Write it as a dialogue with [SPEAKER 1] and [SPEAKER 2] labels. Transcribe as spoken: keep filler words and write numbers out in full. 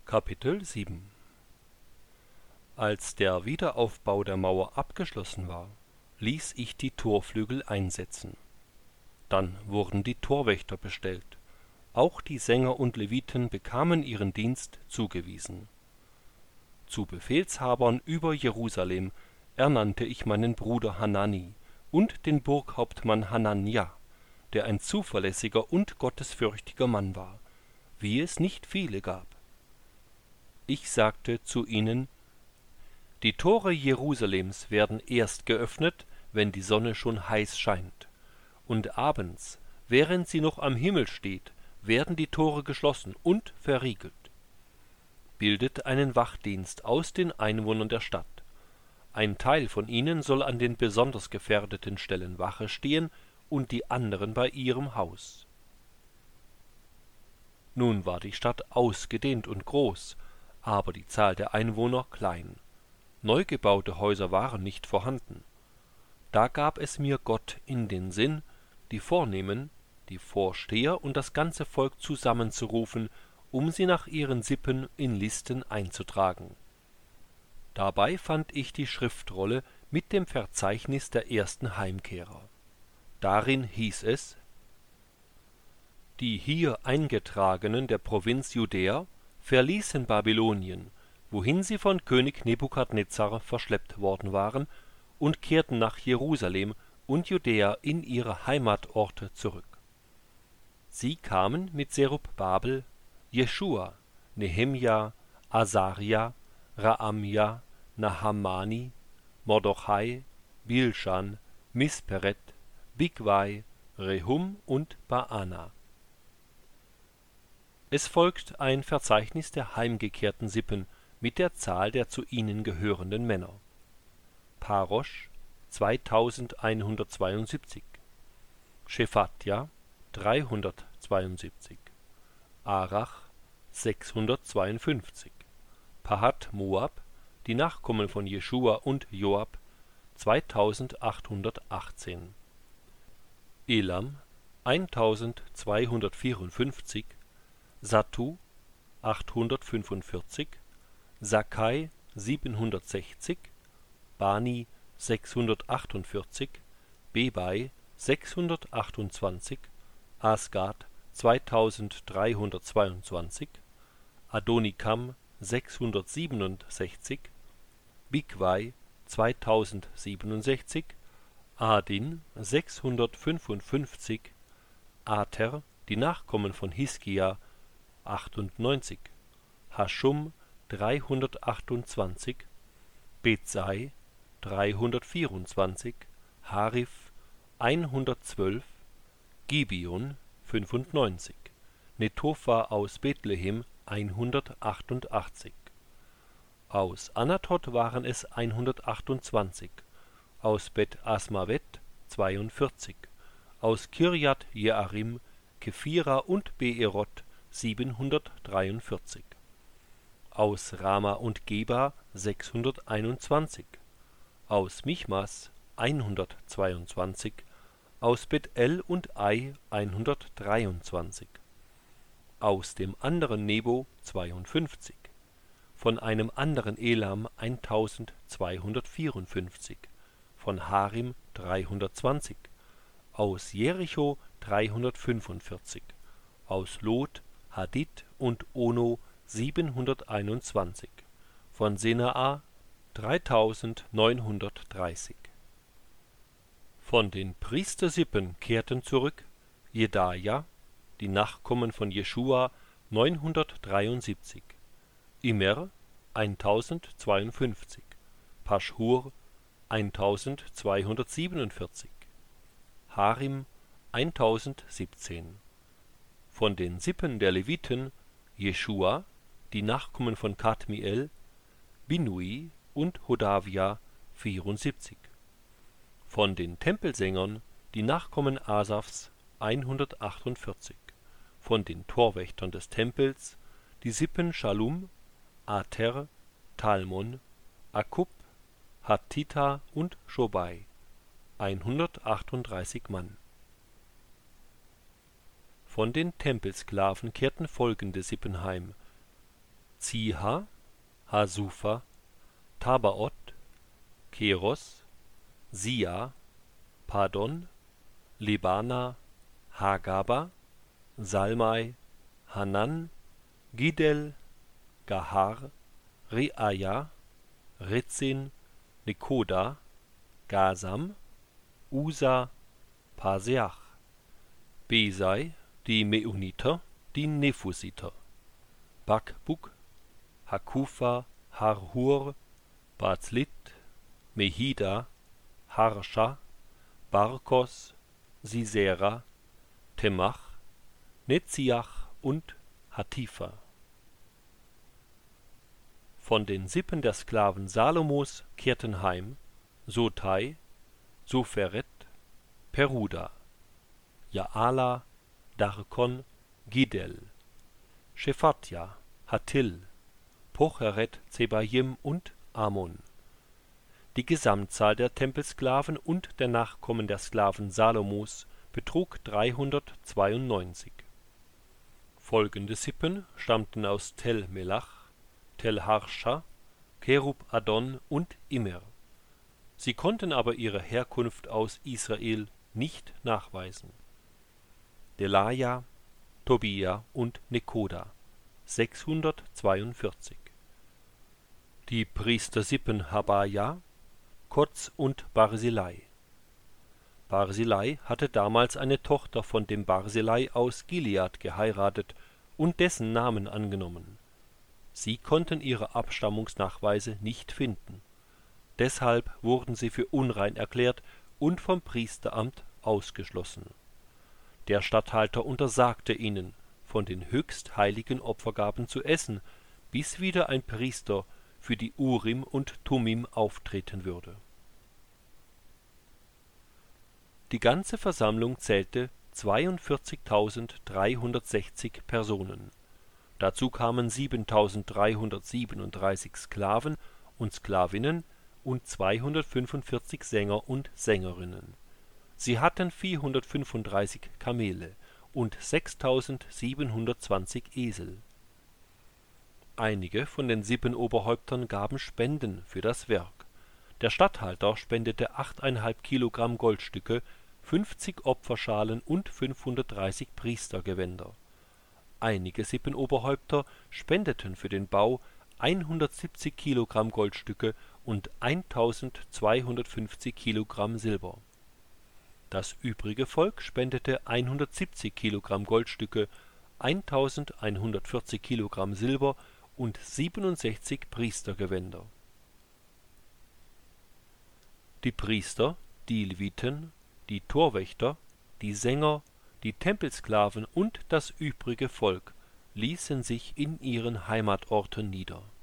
[SPEAKER 1] Kapitel sieben. Als der Wiederaufbau der Mauer abgeschlossen war, ließ ich die Torflügel einsetzen. Dann wurden die Torwächter bestellt. Auch die Sänger und Leviten bekamen ihren Dienst zugewiesen. Zu Befehlshabern über Jerusalem ernannte ich meinen Bruder Hanani und den Burghauptmann Hananja, der ein zuverlässiger und gottesfürchtiger Mann war, wie es nicht viele gab. Ich sagte zu ihnen: Die Tore Jerusalems werden erst geöffnet, wenn die Sonne schon heiß scheint, und abends, während sie noch am Himmel steht, werden die Tore geschlossen und verriegelt. Bildet einen Wachdienst aus den Einwohnern der Stadt. Ein Teil von ihnen soll an den besonders gefährdeten Stellen Wache stehen und die anderen bei ihrem Haus. Nun war die Stadt ausgedehnt und groß, aber die Zahl der Einwohner klein. Neu gebaute Häuser waren nicht vorhanden. Da gab es mir Gott in den Sinn, die Vornehmen, die Vorsteher und das ganze Volk zusammenzurufen, um sie nach ihren Sippen in Listen einzutragen. Dabei fand ich die Schriftrolle mit dem Verzeichnis der ersten Heimkehrer. Darin hieß es: Die hier Eingetragenen der Provinz Judäa verließen Babylonien, wohin sie von König Nebukadnezar verschleppt worden waren, und kehrten nach Jerusalem und Judäa in ihre Heimatorte zurück. Sie kamen mit Serubbabel, Jeschua, Nehemja, Asaria, Raamja, Nahamani, Mordochai, Bilschan, Misperet, Bigwai, Rehum und Baana. Es folgt ein Verzeichnis der heimgekehrten Sippen mit der Zahl der zu ihnen gehörenden Männer. Parosch zweitausendeinhundertzweiundsiebzig, Schephatja dreihundertzweiundsiebzig, Arach sechshundertzweiundfünfzig, Pahat Moab, die Nachkommen von Jeschua und Joab zweitausendachthundertachtzehn, Elam eintausendzweihundertvierundfünfzig, Sattu achthundertfünfundvierzig, Sakkai siebenhundertsechzig, Bani sechshundertachtundvierzig, Bebai sechshundertachtundzwanzig, Asgad zweitausenddreihundertzweiundzwanzig, Adonikam sechshundertsiebenundsechzig, Bigwai zweitausendsiebenundsechzig, Adin sechshundertfünfundfünfzig, Ater, die Nachkommen von Hiskia achtundneunzig, Haschum dreihundertachtundzwanzig, Betzai dreihundertvierundzwanzig, Harif hundertzwölf, Gibeon fünfundneunzig, Netopha aus Bethlehem hundertachtundachtzig. Aus Anatot waren es hundertachtundzwanzig, aus Bet Asmavet zweiundvierzig, aus Kirjat Jearim, Kephira und Beeroth siebenhundertdreiundvierzig, aus Rama und Geba sechshunderteinundzwanzig, aus Michmas hundertzweiundzwanzig, aus Beth-El und Ai hundertdreiundzwanzig, aus dem anderen Nebo zweiundfünfzig, von einem anderen Elam eintausendzweihundertvierundfünfzig, von Harim dreihundertzwanzig, aus Jericho dreihundertfünfundvierzig, aus Lot, Hadid und Ono siebenhunderteinundzwanzig, von Senaa dreitausendneunhundertdreißig. Von den Priestersippen kehrten zurück Jedaja, die Nachkommen von Jeschua neunhundertdreiundsiebzig, Immer eintausendzweiundfünfzig, Paschhur eintausendzweihundertsiebenundvierzig, Harim eintausendsiebzehn. Von den Sippen der Leviten Jeschua, die Nachkommen von Kadmiel, Binui und Hodavia vierundsiebzig. Von den Tempelsängern die Nachkommen Asafs hundertachtundvierzig. Von den Torwächtern des Tempels die Sippen Schallum, Ater, Talmon, Akkub, Hattita und Schobai hundertachtunddreißig Mann. Von den Tempelsklaven kehrten folgende Sippen heim: Ziha, Hasufa, Tabaoth, Keros, Sia, Padon, Lebana, Hagaba, Salmai, Hanan, Gidel, Gahar, Reaya, Rezin, Nekoda, Gasam, Usa, Paseach, Besai, die Meuniter, die Nephusiter, Bakbuk, Hakufa, Harhur, Bazlit, Mehida, Harsha, Barkos, Sisera, Temach, Netziach und Hatifa. Von den Sippen der Sklaven Salomos kehrten heim Sotai, Soferet, Peruda, Jaala, Darkon, Gidel, Shephatja, Hattil, Pocheret, Zebayim und Amon. Die Gesamtzahl der Tempelsklaven und der Nachkommen der Sklaven Salomos betrug dreihundertzweiundneunzig. Folgende Sippen stammten aus Tel Melach, Tel Harscha, Kerub Adon und Immer. Sie konnten aber ihre Herkunft aus Israel nicht nachweisen. Delaja, Tobia und Nekoda, sechshundertzweiundvierzig. Die Priestersippen Habaja, Kotz und Barzillai. Barzillai hatte damals eine Tochter von dem Barzillai aus Gilead geheiratet und dessen Namen angenommen. Sie konnten ihre Abstammungsnachweise nicht finden. Deshalb wurden sie für unrein erklärt und vom Priesteramt ausgeschlossen. Der Statthalter untersagte ihnen, von den höchst heiligen Opfergaben zu essen, bis wieder ein Priester für die Urim und Tumim auftreten würde. Die ganze Versammlung zählte zweiundvierzigtausenddreihundertsechzig Personen. Dazu kamen siebentausenddreihundertsiebenunddreißig Sklaven und Sklavinnen und zweihundertfünfundvierzig Sänger und Sängerinnen. Sie hatten vierhundertfünfunddreißig Kamele und sechstausendsiebenhundertzwanzig Esel. Einige von den Sippenoberhäuptern gaben Spenden für das Werk. Der Statthalter spendete achteinhalb Kilogramm Goldstücke, fünfzig Opferschalen und fünfhundertdreißig Priestergewänder. Einige Sippenoberhäupter spendeten für den Bau hundertsiebzig Kilogramm Goldstücke und eintausendzweihundertfünfzig Kilogramm Silber. Das übrige Volk spendete hundertsiebzig Kilogramm Goldstücke, eintausendeinhundertvierzig Kilogramm Silber und siebenundsechzig Priestergewänder. Die Priester, die Leviten, die Torwächter, die Sänger, die Tempelsklaven und das übrige Volk ließen sich in ihren Heimatorten nieder